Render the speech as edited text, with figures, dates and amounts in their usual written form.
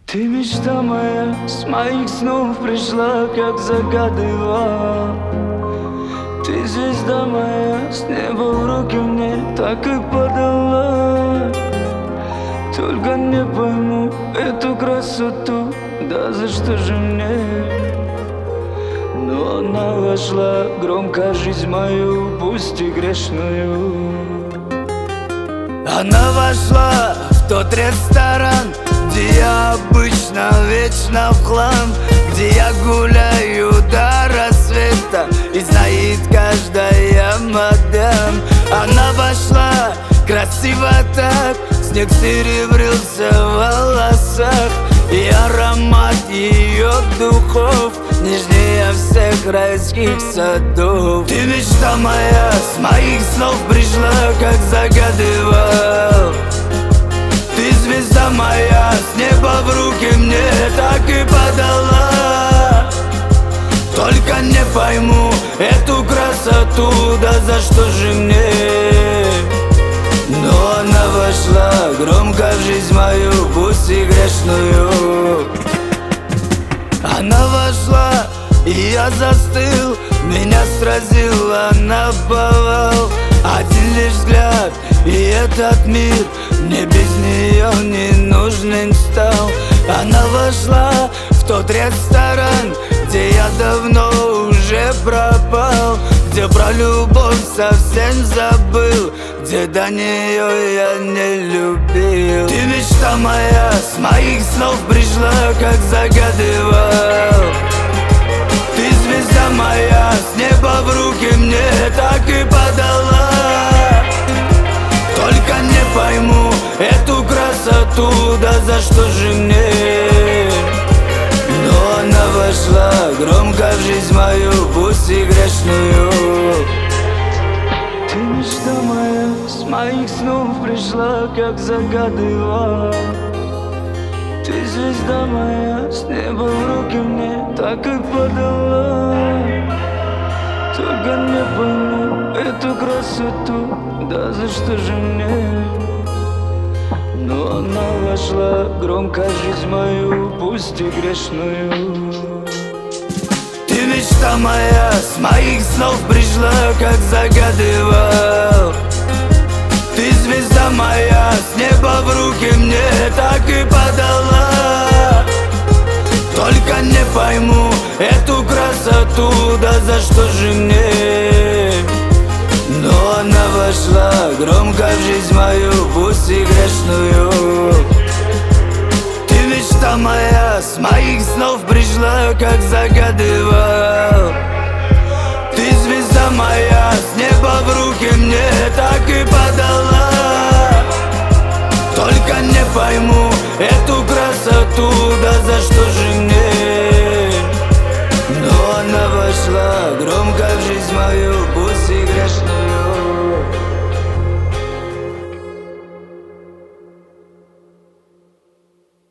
Ты мечта моя, с моих снов пришла, как загадывала. Ты звезда моя, с неба в руки мне так и подала. Только не пойму эту красоту, да за что же мне? Но она вошла громко в жизнь мою, пусть и грешную. Она вошла в тот ресторан, где я обычно вечно в хлам, где я гуляю до рассвета и знает каждая мадам. Она вошла красиво так, снег серебрился в волосах, и аромат ее духов нежнее всех райских садов. Ты мечта моя, с моих снов пришла, как загадывал. Ты звезда моя, с неба в руки мне так и подала. Только не пойму эту красоту, да за что же мне? Но она вошла громко в жизнь мою, пусть и грешную. Она вошла, и я застыл, меня сразила наповал. Один лишь взгляд, и этот мир мне без нее не нужен стал. Она вошла в тот ресторан, где я давно уже пропал, где про любовь совсем забыл, где до нее я не любил. Ты мечта моя, с моих снов пришла, как загадывал. Ты звезда моя, с неба в руки мне так и подала. Только не пойму эту красоту, да за что же мне? Но она вошла громко в жизнь мою, пусть и грешную. Ты мечта моя, с моих снов пришла, как загадывала. Ты звезда моя, с неба в руки мне так и подала. Только не пойму эту красоту, да за что же мне? Но она вошла громко в жизнь мою, пусть и грешную. Ты мечта моя, с моих снов пришла, как загадывал. Ты звезда моя, с неба в руки мне так и подала. Только не пойму эту красоту, да за что же мне? Но она вошла громко в жизнь мою, пусть и грешную. Ты мечта моя, с моих снов пришла, как загадывал. Ты звезда моя, с неба в руки мне так и подала. Только не пойму эту красоту, да за что